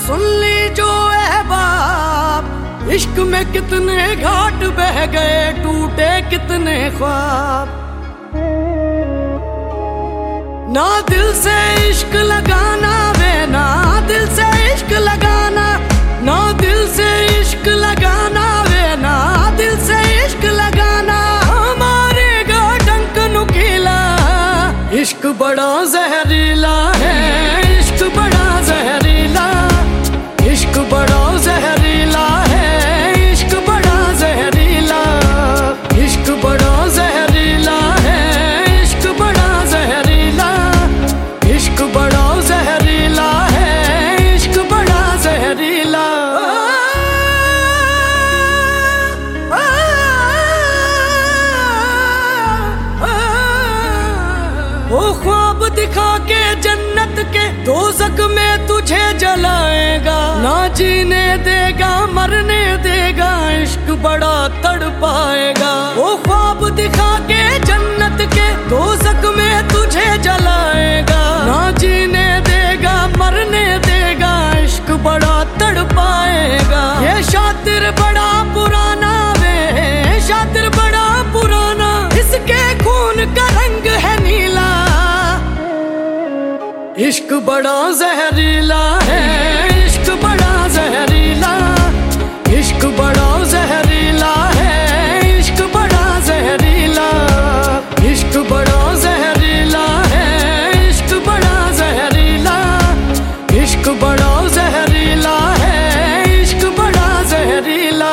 सुन ली जो है बाप, इश्क में कितने घाट बह गए, टूटे कितने ख्वाब। ना दिल से इश्क लगाना वे, ना दिल से इश्क लगाना, ना दिल से इश्क लगाना वे, ना दिल से इश्क लगाना। मारेगा डंक नुकीला, इश्क बड़ा जहरीला है, इश्क बड़ा जहरीला, इश्क बड़ा जहरीला है, इश्क बड़ा जहरीला, इश्क बड़ा जहरीला है, इश्क बड़ा जहरीला, इश्क बड़ा जहरीला है, इश्क बड़ा जहरीला। वो ख्वाब दिखा के जन्नत के दोज़ख में तुझे जलाएगा, ना जीने देगा मरने देगा, इश्क बड़ा तड़पाएगा। वो ख्वाब दिखा के जन्नत के दोज़ख में तुझे जलाएगा, ना जीने देगा मरने देगा, इश्क बड़ा तड़पाएगा। ये शातिर बड़ा पुराना वे, शातिर बड़ा पुराना, इसके खून का रंग है नीला। इश्क बड़ा जहरीला है, इश्क बड़ा जहरीला, इश्क बड़ा जहरीला है, इश्क बड़ा जहरीला, इश्क बड़ा जहरीला है, इश्क बड़ा जहरीला, इश्क बड़ा जहरीला है, इश्क बड़ा जहरीला।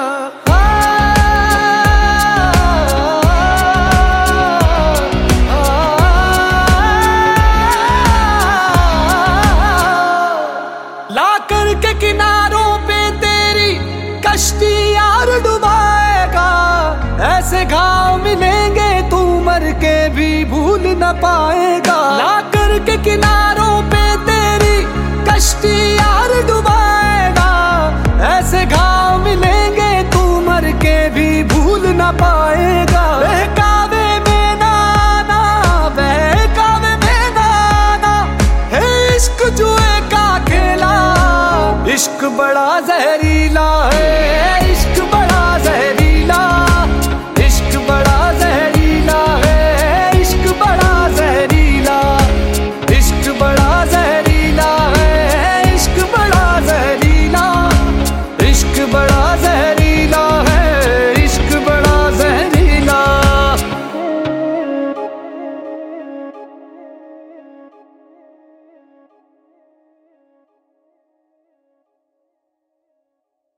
के किनारों पे तेरी कश्ती यार डुबाएगा, ऐसे घाव मिलेंगे तू मर के भी भूल न पाएगा। लाकर के किनारों पे तेरी कश्ती यार डुबाएगा, ऐसे घाव मिलेंगे तू मर के भी भूल न पाएगा। बहकावे में नाना, बहकावे में नाना, है इश्क जुए का खेला, इश्क बड़ा जहरीला है।